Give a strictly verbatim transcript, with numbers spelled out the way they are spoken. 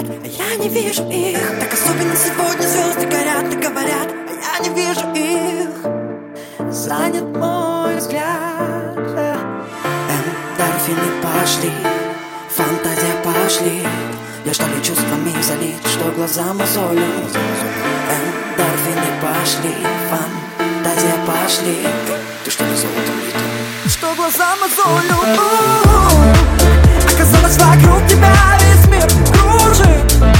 горят, а я не вижу их. Так особенно сегодня звезды горят и говорят, а я не вижу их. Занят мой взгляд. Эндорфины пошли, фантазия пошли. Я что ли чувствами залит, что глаза мозолю. Эндорфины пошли, фантазия пошли. Ты что ли золотом лита? Что глаза мозолю. Оказалось, вокруг тебя весь мир кружит.